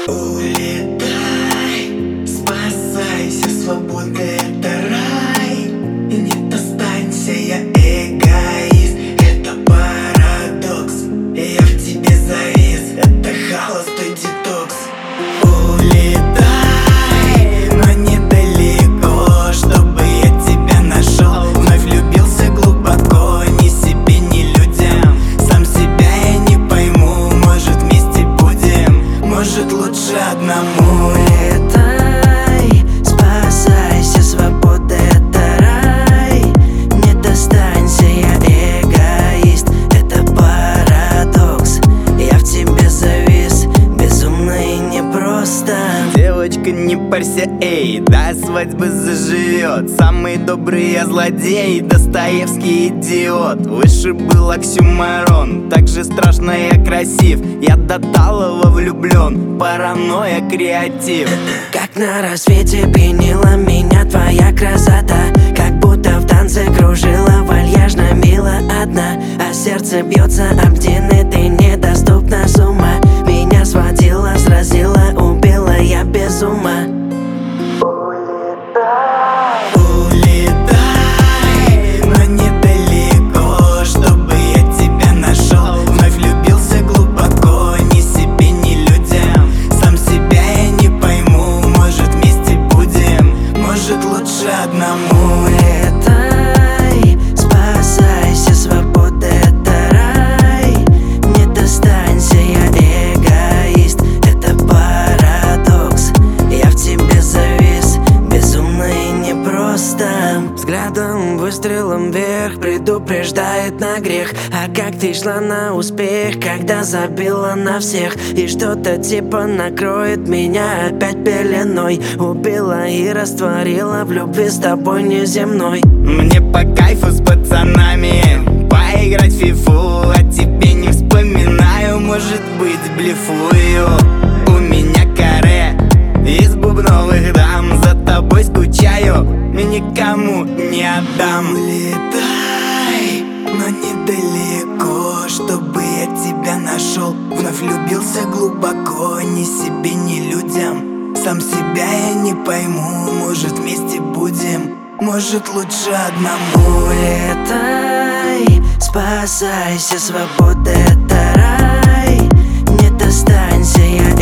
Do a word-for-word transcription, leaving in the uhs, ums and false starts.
Улетай, спасайся, свобода — это рай. И не достанься, я эгоист, это парадокс. Я в тебе завис, это холостой детокс. Улетай, но недалеко, чтобы я тебя нашел. Вновь влюбился глубоко, ни себе, ни людям. Сам себя я не пойму, может вместе будем, может лучше одному. Улетай, спасайся, свобода — это рай. Не достанься, я эгоист, это парадокс. Я в тебе завис, безумно и непросто. Девочка, не парься, эй, до свадьбы заживет. Самый добрый я злодей, Достоевский идиот. Выше был оксюмарон, так же страшно я красив. Я до талого влюблен, паранойя, креатив. Как на рассвете пьянила меня твоя красота, как будто в танце кружила вальяжно, мило одна. А сердце бьется об стены, ты недоступна с ума. Меня сводила, сразила, убила я без ума. Улетай, но недалеко, чтобы я тебя нашел. Вновь влюбился глубоко, ни себе, ни людям. Сам себя я не пойму, может вместе будем, может лучше одному. Улетай, спасайся, свобода — это рай. Не достанься, я эгоист, это парадокс. Я в тебе завис, безумно и непросто. Взглядом, выстрелом вверх предупреждает на грех. А как ты шла на успех, когда забила на всех? И что-то типа накроет меня опять пеленой. Убила и растворила в любви с тобой неземной. Мне по кайфу с пацанами поиграть в фифу, а тебе не вспоминаю, может быть блефую. У меня каре из бубновых дам, за тобой скучаю, и никому не отдам. Улетай, но недалеко, чтобы я тебя нашел. Вновь влюбился глубоко, ни себе, ни людям. Сам себя я не пойму, может вместе будем, может лучше одному. Улетай, спасайся, свобода — это рай. Не достанься, я